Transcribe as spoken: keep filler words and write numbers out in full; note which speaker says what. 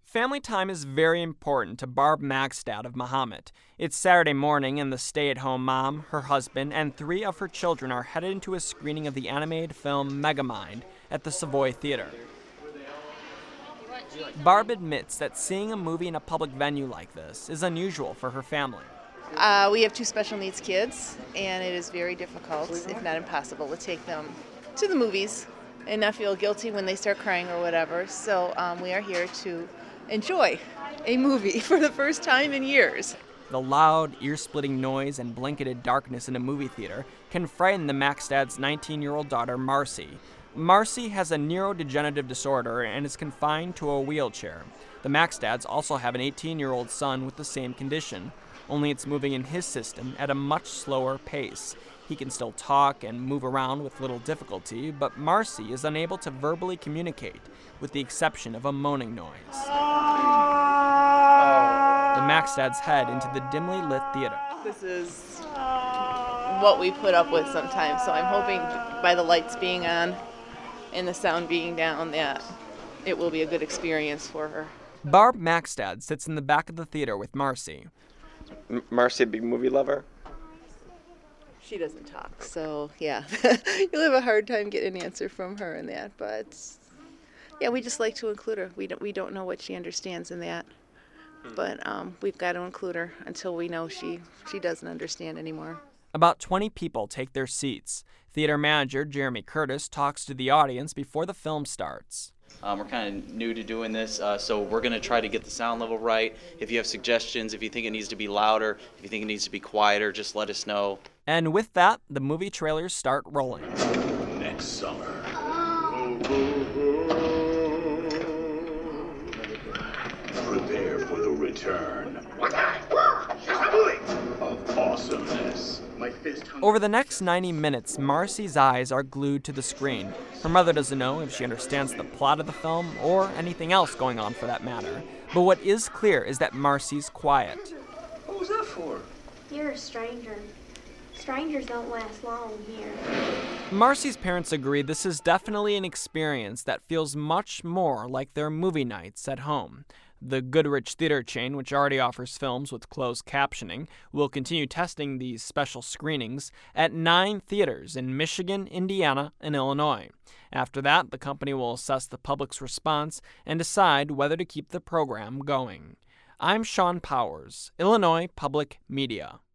Speaker 1: Family time is very important to Barb Magstad of Mahomet. It's Saturday morning, and the stay-at-home mom, her husband, and three of her children are headed into a screening of the animated film Megamind at the Savoy Theater. Barb admits that seeing a movie in a public venue like this is unusual for her family.
Speaker 2: Uh, we have two special needs kids, and it is very difficult, if not impossible, to take them to the movies and not feel guilty when they start crying or whatever. So um, we are here to enjoy a movie for the first time in years.
Speaker 1: The loud, ear-splitting noise and blanketed darkness in a movie theater can frighten the Magstads' nineteen-year-old daughter, Marcy. Marcy has a neurodegenerative disorder and is confined to a wheelchair. The Magstads also have an eighteen-year-old son with the same condition, only it's moving in his system at a much slower pace. He can still talk and move around with little difficulty, but Marcy is unable to verbally communicate, with the exception of a moaning noise. The Magstads head into the dimly lit theater.
Speaker 2: This is what we put up with sometimes, so I'm hoping by the lights being on and the sound being down that it will be a good experience for her.
Speaker 1: Barb Magstad sits in the back of the theater with Marcy.
Speaker 3: M- Marcy, a big movie lover?
Speaker 2: She doesn't talk, so yeah, you'll have a hard time getting an answer from her in that. But yeah, we just like to include her. We don't we don't know what she understands in that, but um, we've got to include her until we know she she doesn't understand anymore.
Speaker 1: About twenty people take their seats. Theater manager Jeremy Curtis talks to the audience before the film starts.
Speaker 4: Um, we're kind of new to doing this, uh, so we're going to try to get the sound level right. If you have suggestions, if you think it needs to be louder, if you think it needs to be quieter, just let us know.
Speaker 1: And with that, the movie trailers start rolling.
Speaker 5: Next summer. Prepare for the return of awesomeness.
Speaker 1: Over the next ninety minutes, Marcy's eyes are glued to the screen. Her mother doesn't know if she understands the plot of the film or anything else going on for that matter. But what is clear is that Marcy's quiet.
Speaker 5: What was that for?
Speaker 6: You're a stranger. Strangers don't last long here.
Speaker 1: Marcy's parents agree this is definitely an experience that feels much more like their movie nights at home. The Goodrich Theater chain, which already offers films with closed captioning, will continue testing these special screenings at nine theaters in Michigan, Indiana, and Illinois. After that, the company will assess the public's response and decide whether to keep the program going. I'm Sean Powers, Illinois Public Media.